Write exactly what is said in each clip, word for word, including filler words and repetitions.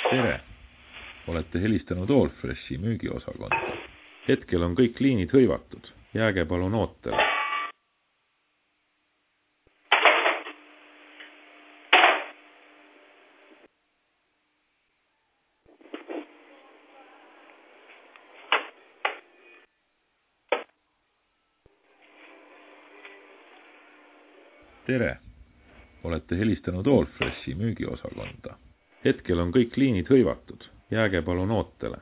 Tere! Olete helistanud Allfreshi müügiosakonda. Hetkel on kõik liinid hõivatud. Jääge palun ootele. Tere! Olete helistanud Allfreshi müügiosakonda. Hetkel on kõik liinid hõivatud. Jääge palun ootele.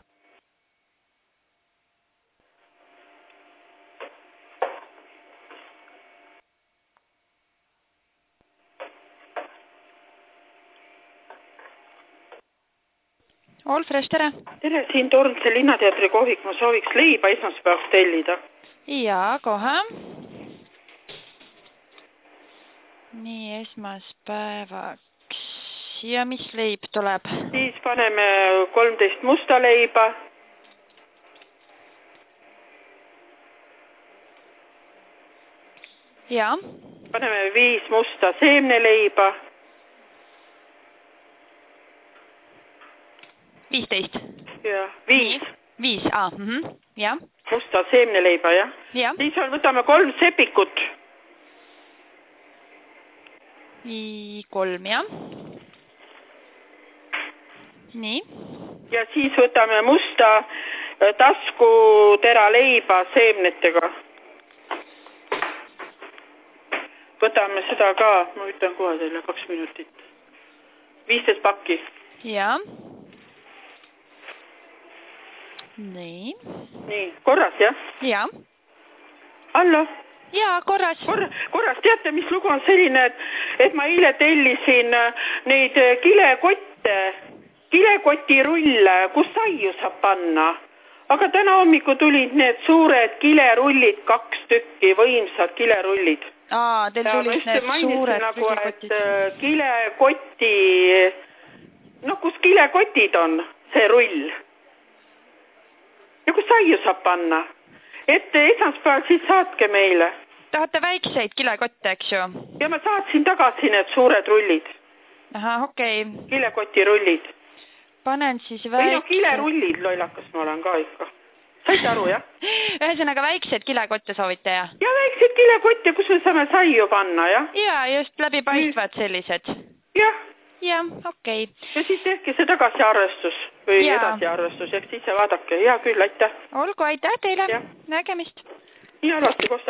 Allfresh, tere! Tere, siin Tormse linnateatri kohvik. Ma sooviks leiba esmaspäevaks tellida. Jaa, kohe. Nii, esmaspäevaks. Ja mis leib tuleb? Siis paneme kolmteist musta leiba. Jaa. Paneme viis musta seemneleiba. viisteist. Ja, viis. Viis, aa, mhm, jah. Musta seemneleiba, jah? Jah. Siis on, võtame kolm sepikut. Kolm, jah. Nii. Ja siis võtame musta taskutera leiba seemnetega. Võtame seda ka, ma ütlen kohe teile kaks minutit. viisteist pakki. Jaa. Nii. Nii, korras, jah? Jaa. Hallo? Jaa, korras. Kor korras, teate, mis lugu on selline, et, et ma eile tellisin neid kilekotte, kilekotirulle, kus saiu saab panna. Aga täna hommiku tulid need suured kilerullid, kaks tükki, võimsad kilerullid. Aa, teil tulid need suured nagu, et kilekoti, no kus kilekotid on, see rull. Ja kus saiu saab panna. Et esmaspäeval siis saatke meile. Tahate väikseid kilekotte, eks ju? Ja ma saatsin tagasi need suured rullid. Aha, okei. Okay. Kilekotirullid. Panen siis väiksed... Või no kilerullid, lollakas ma olen ka ikka. Saite aru, jah? Ühesõnaga väiksed kilekotte soovite, jah? Ja väiksed kilekotte, kus me saame saiu panna, jah? Ja, just läbipaistvad sellised. Jah. Jah, okei. Okay. Ja siis tehke see tagasiarvestus või ja. edasiarvestus, eks siis vaadake. Hea küll, aitäh. Olgu, aitäh teile. Ja. Nägemist. Nii alati, kosta.